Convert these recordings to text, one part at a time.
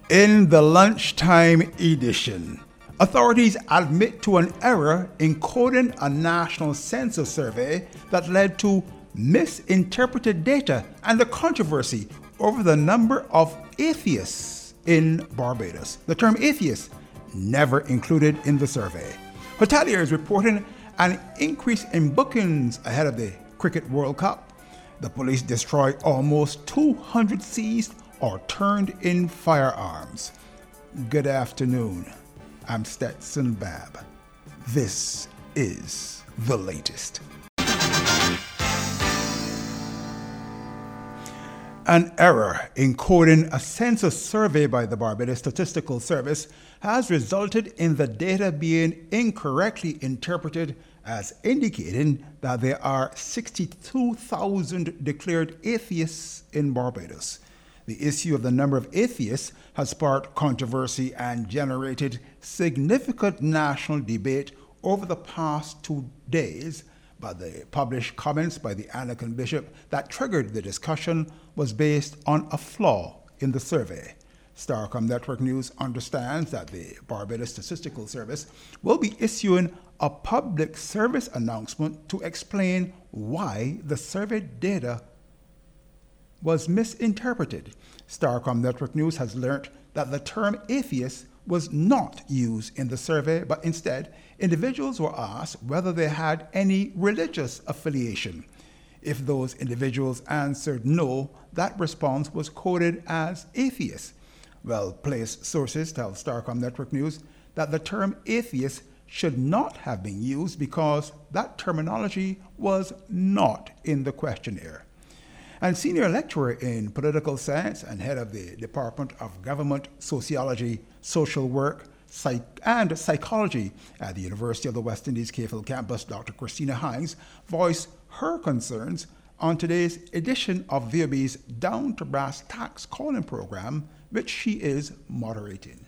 In the lunchtime edition, authorities admit to an error in coding a national census survey that led to misinterpreted data and a controversy over the number of atheists in Barbados. The term atheist never included in the survey. Hoteliers reporting an increase in bookings ahead of the Cricket World Cup. The police destroyed almost 200 seized or turned in firearms. Good afternoon. I'm Stetson Babb. This is the latest. An error in coding a census survey by the Barbados Statistical Service has resulted in the data being incorrectly interpreted as indicating that there are 62,000 declared atheists in Barbados. The issue of the number of atheists has sparked controversy and generated significant national debate over the past 2 days, but the published comments by the Anglican bishop that triggered the discussion was based on a flaw in the survey. Starcom Network News understands that the Barbados Statistical Service will be issuing a public service announcement to explain why the survey data was misinterpreted. Starcom Network News has learnt that the term atheist was not used in the survey, but instead, individuals were asked whether they had any religious affiliation. If those individuals answered no, that response was coded as atheist. Well-placed sources tell Starcom Network News that the term atheist should not have been used because that terminology was not in the questionnaire. And senior lecturer in political science and head of the Department of Government, Sociology, Social Work, and Psychology at the University of the West Indies Cave Hill campus, Dr. Christina Hines, voiced her concerns on today's edition of VOB's Down to Brass Tax Calling program, which she is moderating.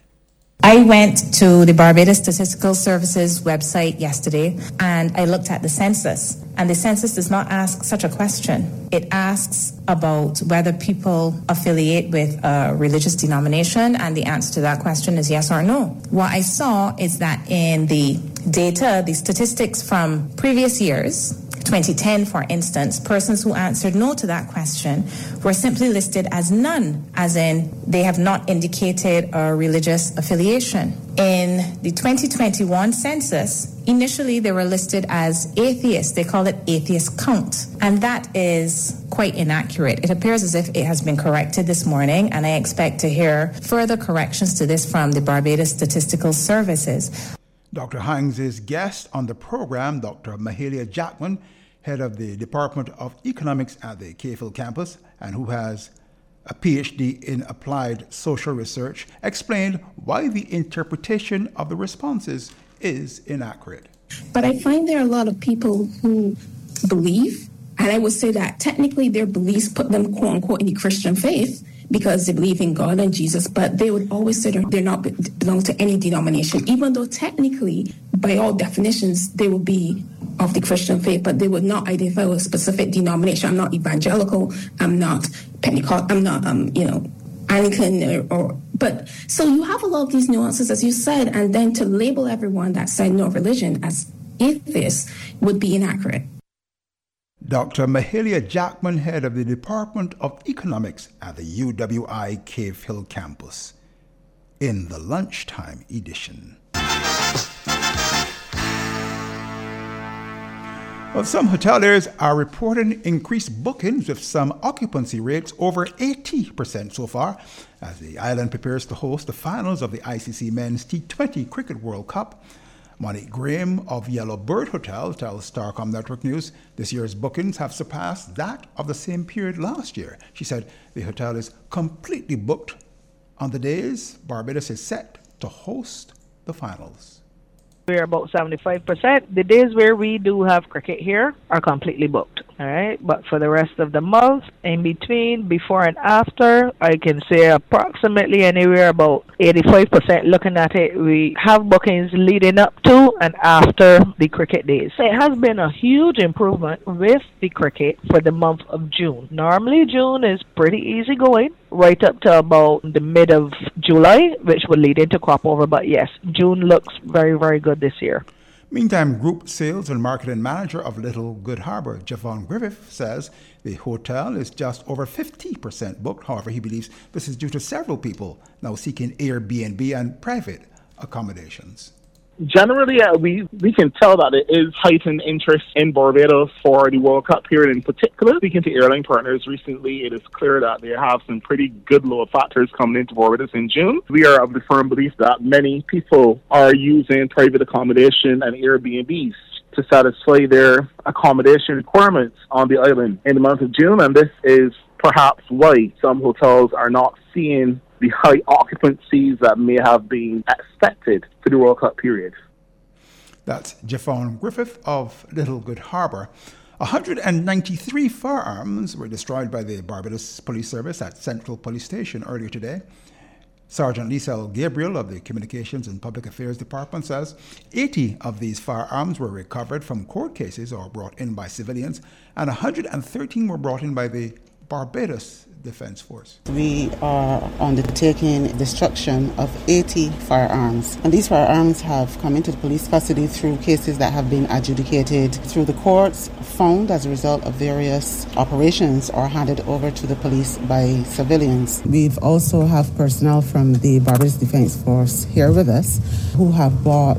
I went to the Barbados Statistical Service's website yesterday and I looked at the census. And the census does not ask such a question. It asks about whether people affiliate with a religious denomination, and the answer to that question is yes or no. What I saw is that in the data, the statistics from previous years, 2010, for instance, persons who answered no to that question were simply listed as none, as in they have not indicated a religious affiliation. In the 2021 census, initially they were listed as atheists. They call it atheist count, and that is quite inaccurate. It appears as if it has been corrected this morning, and I expect to hear further corrections to this from the Barbados Statistical Services. Dr. Hines' guest on the program, Dr. Mahalia Jackman, head of the Department of Economics at the Cave Hill campus and who has a PhD in applied social research, explained why the interpretation of the responses is inaccurate. But I find there are a lot of people who believe, and I would say that technically their beliefs put them, quote unquote, in the Christian faith, because they believe in God and Jesus, but they would always say they're not belong to any denomination, even though technically, by all definitions, they would be of the Christian faith, but they would not identify with a specific denomination. I'm not evangelical, I'm not Pentecost, I'm not, Anglican, but so you have a lot of these nuances, as you said, and then to label everyone that said no religion as atheists would be inaccurate. Dr. Mahalia Jackman, head of the Department of Economics at the UWI Cave Hill campus, in the lunchtime edition. Well, some hoteliers are reporting increased bookings with some occupancy rates over 80% so far as the island prepares to host the finals of the ICC Men's T20 Cricket World Cup. Monique Graham of Yellow Bird Hotel tells Starcom Network News this year's bookings have surpassed that of the same period last year. She said the hotel is completely booked on the days Barbados is set to host the finals. We're about 75%. The days where we do have cricket here are completely booked. All right. But for the rest of the month, in between, before and after, I can say approximately anywhere about 85%. Looking at it, we have bookings leading up to and after the cricket days. It has been a huge improvement with the cricket for the month of June. Normally, June is pretty easy going, right up to about the mid of July, which will lead into crop over. But yes, June looks very, very good this year. Meantime, Group Sales and Marketing Manager of Little Good Harbor, Javon Griffith, says the hotel is just over 50% booked. However, he believes this is due to several people now seeking Airbnb and private accommodations. Generally, we can tell that there is heightened interest in Barbados for the World Cup period in particular. Speaking to airline partners recently, it is clear that they have some pretty good load factors coming into Barbados in June. We are of the firm belief that many people are using private accommodation and Airbnbs to satisfy their accommodation requirements on the island in the month of June, and this is perhaps why some hotels are not seeing the high occupancies that may have been expected for the World Cup period. That's Javon Griffith of Little Good Harbor. 193 firearms were destroyed by the Barbados Police Service at Central Police Station earlier today. Sergeant Lisa Gabriel of the Communications and Public Affairs Department says 80 of these firearms were recovered from court cases or brought in by civilians, and 113 were brought in by the Barbados Defense Force. We are undertaking destruction of 80 firearms, and these firearms have come into the police custody through cases that have been adjudicated through the courts, found as a result of various operations, or handed over to the police by civilians. We've also have personnel from the Barbados Defense Force here with us who have bought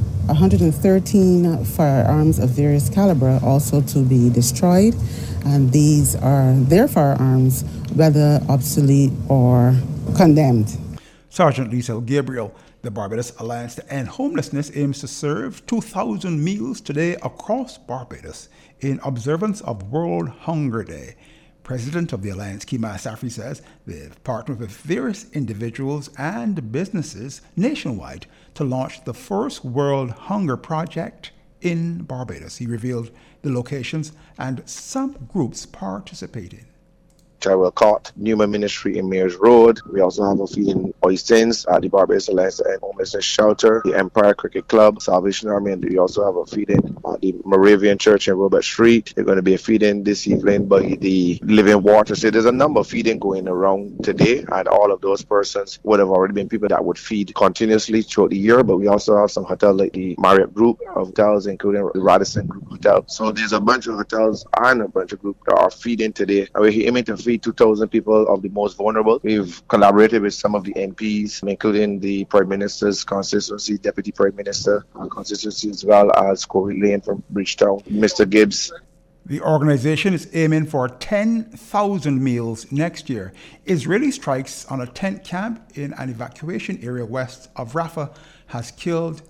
113 firearms of various caliber also to be destroyed, and these are their firearms, whether obsolete or condemned. Sergeant Lisa Gabriel. The Barbados Alliance to End Homelessness aims to serve 2,000 meals today across Barbados in observance of World Hunger Day. President of the Alliance, Kima Safri, says they've partnered with various individuals and businesses nationwide to launch the first World Hunger Project in Barbados. He revealed the locations and some groups participating. Charwell Newman Ministry in Mayor's Road. We also have a feed in Oistins at the Barbados Alliance and Homelessness Shelter, the Empire Cricket Club, Salvation Army, and we also have a feed in at the Moravian Church in Robert Street. They're going to be a feed in this evening by the Living Water. So there's a number of feeding going around today, and all of those persons would have already been people that would feed continuously throughout the year. But we also have some hotels like the Marriott Group of hotels, including the Radisson Group Hotel. So there's a bunch of hotels and a bunch of groups that are feeding today, and we're aiming to feed 2,000 people of the most vulnerable. We've collaborated with some of the MPs, including the Prime Minister's constituency, Deputy Prime Minister constituency, as well as Corey Lane from Bridgetown, Mr. Gibbs. The organization is aiming for 10,000 meals next year. Israeli strikes on a tent camp in an evacuation area west of Rafah has killed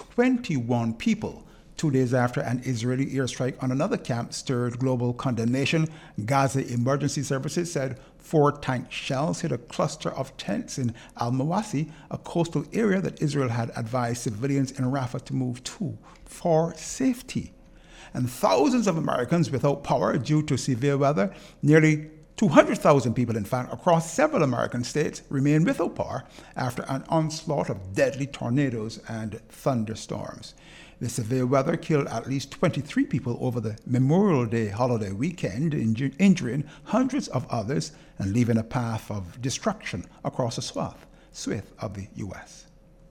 21 people. 2 days after an Israeli airstrike on another camp stirred global condemnation, Gaza Emergency Services said 4 tank shells hit a cluster of tents in Al-Mawasi, a coastal area that Israel had advised civilians in Rafah to move to for safety. And thousands of Americans without power due to severe weather, nearly 200,000 people, in fact, across several American states remain without power after an onslaught of deadly tornadoes and thunderstorms. The severe weather killed at least 23 people over the Memorial Day holiday weekend, injuring hundreds of others and leaving a path of destruction across a swath of the U.S.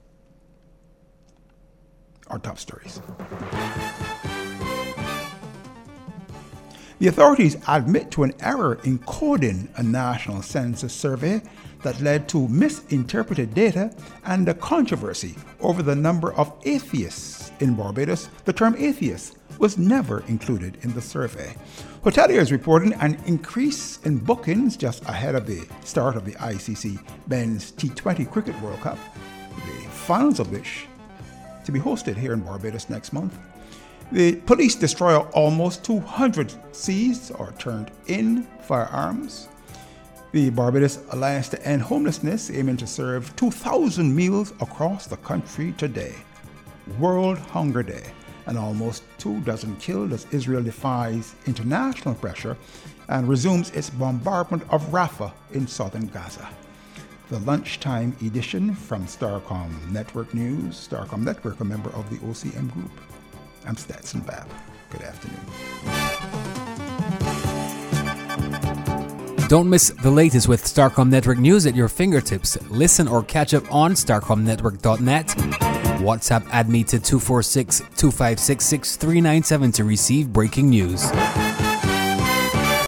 Our top stories. The authorities admit to an error in coding a national census survey that led to misinterpreted data and a controversy over the number of atheists in Barbados. The term atheist was never included in the survey. Hoteliers reporting an increase in bookings just ahead of the start of the ICC Men's T20 Cricket World Cup, the finals of which to be hosted here in Barbados next month. The police destroy almost 200 seized or turned in firearms. The Barbados Alliance to End Homelessness aiming to serve 2,000 meals across the country today. World Hunger Day, and almost 24 killed as Israel defies international pressure and resumes its bombardment of Rafah in southern Gaza. The lunchtime edition from Starcom Network News. Starcom Network, a member of the OCM Group. I'm Stetson Babb. Good afternoon. Don't miss the latest with Starcom Network news at your fingertips. Listen or catch up on starcomnetwork.net. WhatsApp add me to 246-256-6397 to receive breaking news.